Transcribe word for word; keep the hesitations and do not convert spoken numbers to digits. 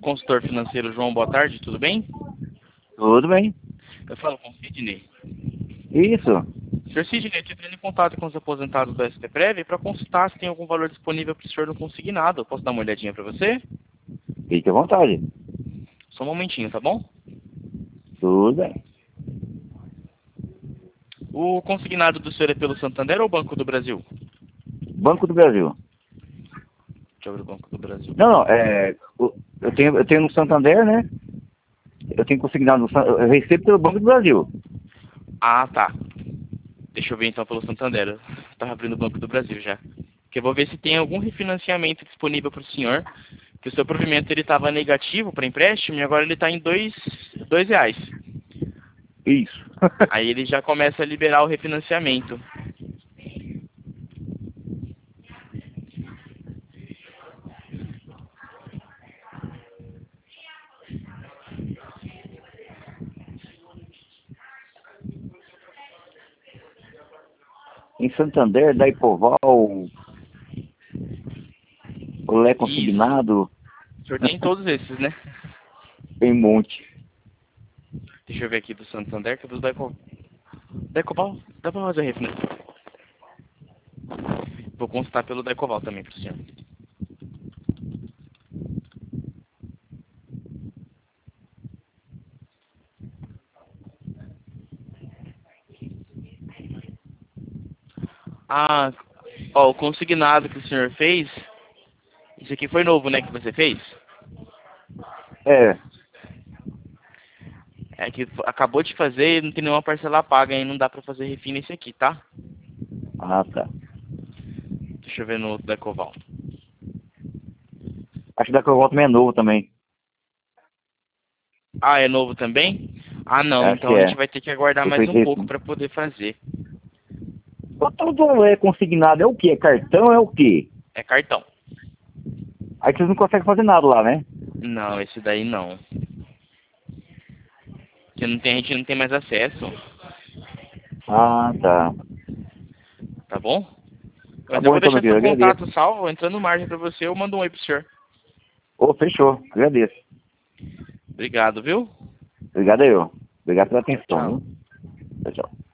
consultor financeiro João, boa tarde, tudo bem? Tudo bem. Eu falo com o Sidney. Isso. senhor Sidney, eu estou entrando em contato com os aposentados do S T Prev para consultar se tem algum valor disponível para o senhor no consignado. Posso dar uma olhadinha para você? Fique à vontade. Só um momentinho, tá bom? Tudo bem. O consignado do senhor é pelo Santander ou Banco do Brasil? Banco do Brasil. Deixa eu ver o Banco do Brasil. Não, não, é, o- eu tenho, eu tenho no Santander, né? Eu tenho consignado no San- eu recebo pelo Banco do Brasil. Ah, tá. Deixa eu ver então pelo Santander. Eu tava abrindo o Banco do Brasil já. Que eu vou ver se tem algum refinanciamento disponível para o senhor. Que o seu provimento ele estava negativo para empréstimo e agora ele está em dois, dois reais. Isso. Aí ele já começa a liberar o refinanciamento. Em Santander, da Ecoval, o Lé Isso. Consignado, O senhor tem todos esses, né? tem um monte. Deixa eu ver aqui do Santander, que é do da Ecoval. Da Ecoval? Dá pra fazer refinanciamento. Vou consultar pelo da Ecoval também pro senhor. Ah, ó, o consignado que o senhor fez. Isso aqui foi novo, né, que você fez? É. É que f- acabou de fazer e não tem nenhuma parcela paga e não dá pra fazer refin nesse aqui, tá? Ah, tá. Deixa eu ver no outro da Ecoval. Acho que da Ecoval também é novo também. Ah, é novo também? Ah, não. Acho que Então a gente é. vai ter que aguardar Eu mais fiz um pouco isso. pra poder fazer. O tal do é consignado é o quê? É cartão é o quê? É cartão. Aí vocês não conseguem fazer nada lá, né? Não, esse daí não. Porque não tem, a gente não tem mais acesso, Ah, tá. tá bom? Tá Mas eu bom vou então, meu deixar querido. seu Eu agradeço. contato salvo, entrando margem pra você, eu mando um oi pro senhor. Ô, fechou. Agradeço. Obrigado, viu? Obrigado aí, ó. Obrigado pela atenção, Tchau. viu? Tchau, tchau.